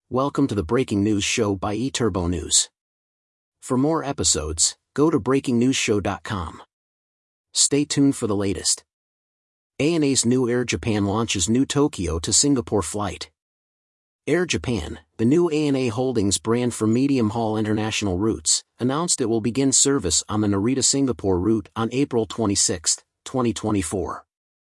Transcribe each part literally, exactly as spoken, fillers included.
Welcome to the Breaking News Show by eTurbo News. For more episodes, go to breaking news show dot com. Stay tuned for the latest. A N A's new Air Japan launches new Tokyo to Singapore flight. Air Japan, the new A N A Holdings brand for medium-haul international routes, announced it will begin service on the Narita-Singapore route on April twenty-sixth, twenty twenty-four.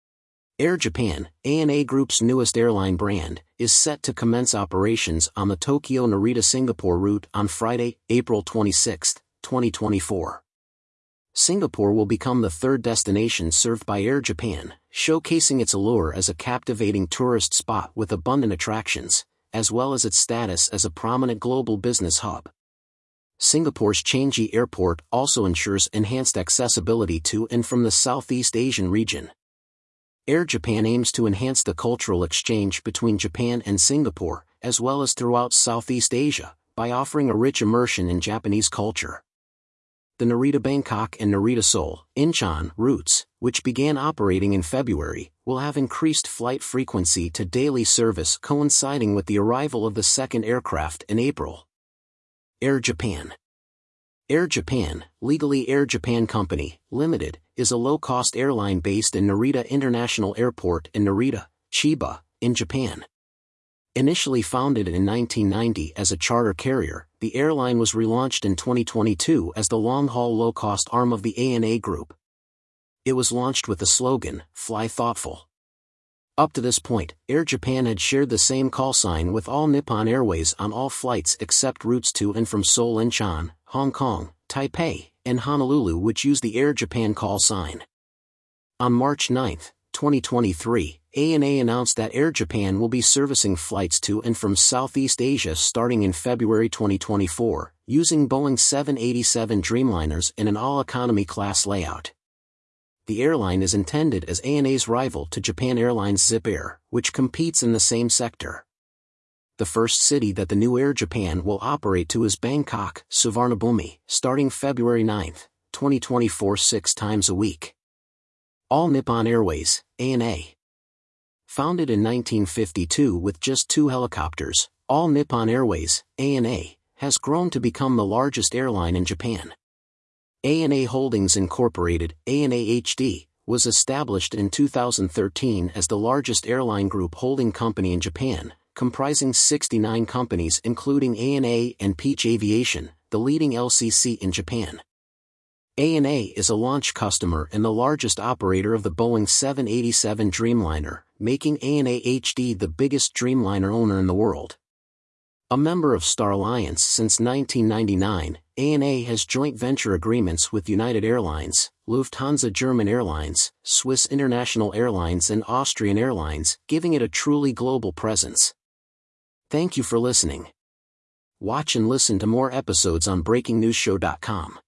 Air Japan, A N A Group's newest airline brand, is set to commence operations on the Tokyo-Narita-Singapore route on Friday, April twenty-sixth, twenty twenty-four. Singapore will become the third destination served by Air Japan, showcasing its allure as a captivating tourist spot with abundant attractions, as well as its status as a prominent global business hub. Singapore's Changi Airport also ensures enhanced accessibility to and from the Southeast Asian region. Air Japan aims to enhance the cultural exchange between Japan and Singapore, as well as throughout Southeast Asia, by offering a rich immersion in Japanese culture. The Narita-Bangkok and Narita-Seoul, Incheon routes, which began operating in February, will have increased flight frequency to daily service coinciding with the arrival of the second aircraft in April. Air Japan. Air Japan, legally Air Japan Company, Limited, is a low-cost airline based in Narita International Airport in Narita, Chiba, in Japan. Initially founded in nineteen ninety as a charter carrier, the airline was relaunched in twenty twenty-two as the long-haul low-cost arm of the A N A Group. It was launched with the slogan, "Fly Thoughtful." Up to this point, Air Japan had shared the same call sign with All Nippon Airways on all flights except routes to and from Seoul, Incheon, Hong Kong, Taipei, and Honolulu, which use the Air Japan call sign. On March ninth, twenty twenty-three, A N A announced that Air Japan will be servicing flights to and from Southeast Asia starting in February twenty twenty-four, using Boeing seven eighty-seven Dreamliners in an all-economy class layout. The airline is intended as A N A's rival to Japan Airlines Zip Air, which competes in the same sector. The first city that the new Air Japan will operate to is Bangkok, Suvarnabhumi, starting February ninth, twenty twenty-four six times a week. All Nippon Airways, A N A. Founded in nineteen fifty-two with just two helicopters, All Nippon Airways, A N A, has grown to become the largest airline in Japan. A N A Holdings Incorporated, A N A H D, was established in two thousand thirteen as the largest airline group holding company in Japan, comprising sixty-nine companies including A N A and Peach Aviation, the leading L C C in Japan. A N A is a launch customer and the largest operator of the Boeing seven eighty-seven Dreamliner, making A N A H D the biggest Dreamliner owner in the world. A member of Star Alliance since nineteen ninety-nine, A N A has joint venture agreements with United Airlines, Lufthansa German Airlines, Swiss International Airlines and Austrian Airlines, giving it a truly global presence. Thank you for listening. Watch and listen to more episodes on breaking news show dot com.